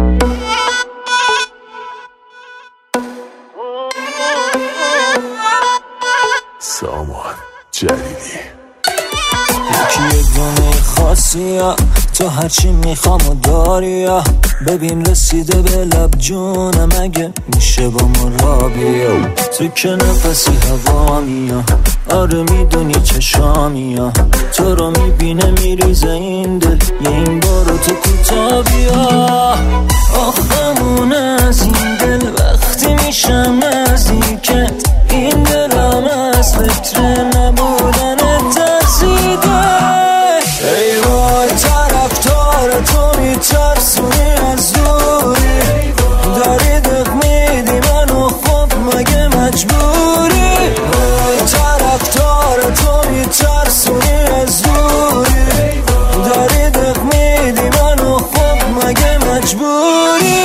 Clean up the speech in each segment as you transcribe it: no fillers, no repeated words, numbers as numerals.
سامان جلیلی یکی یه دونه خاصی ها، تو هرچی میخوام و داری ها. ببین رسیده به لب جونم، اگه میشه با ما را بیا. تو که نفسی هوا میا، آره میدونی چشامی ها. تو رو میبینه میریزه این دل، یه این بارو تو کوتا بیا. آخمون از این دل وقتی میشم نزدیکت، این دلم از فکر نبودن ترسیده. ای وای طرفدار تو میترسونی از دوری، داری دق میدی منو خب مگه مجبوری. ای طرفدار تو میترسونی از دوری، داری دق میدی منو خب مگه مجبوری.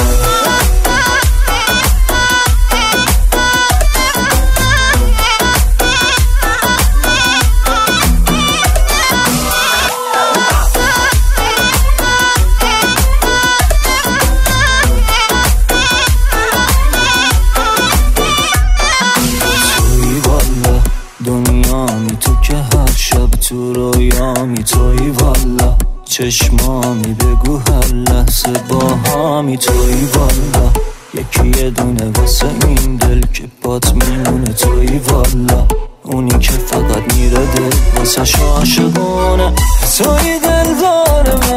دنیامی تو که هر شب تو رویامی، توی والا چشمامی بگو هر لحظه باهامی، توی والا یکی یه دونه واسه این دل که بات میمونه، توی والا اونی که فقط میره دل واسه عاشقونه. توی دلدار